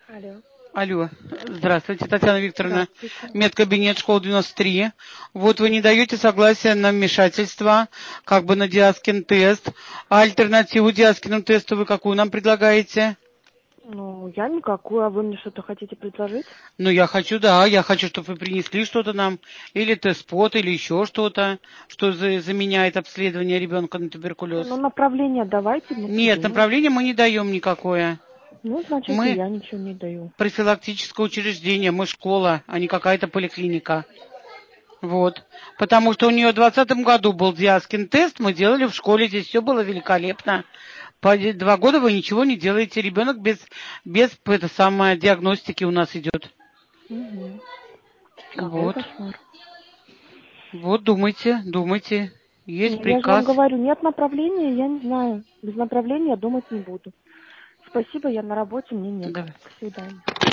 Алло. Алло, здравствуйте, Татьяна Викторовна, Здравствуйте. медкабинет, школа 93. Вот вы не даете согласия на вмешательство, как бы на Диаскин тест. А альтернативу Диаскину тесту вы какую нам предлагаете? Ну, я никакую, а вы мне что-то хотите предложить? Ну, я хочу, да, я хочу, чтобы вы принесли что-то нам, или тест-спот, или еще что-то, что заменяет обследование ребенка на туберкулез. Ну, направление давайте, мы Нет, придумаем. направления мы не даем никакое. Ну, значит, и Мы я ничего не даю. профилактическое учреждение, мы школа, а не какая-то поликлиника. Вот. Потому что у нее в 2020 году был Диаскин тест, мы делали в школе, здесь все было великолепно. По 2 года вы ничего не делаете, ребенок без это самое, диагностики у нас идет. Угу. Какой Вот. кошмар. Вот, думайте. Есть Ну, я же вам приказ. говорю, нет направления, я не знаю. Без направления думать не буду. Спасибо, я на работе, мне некогда. Давай. До свидания.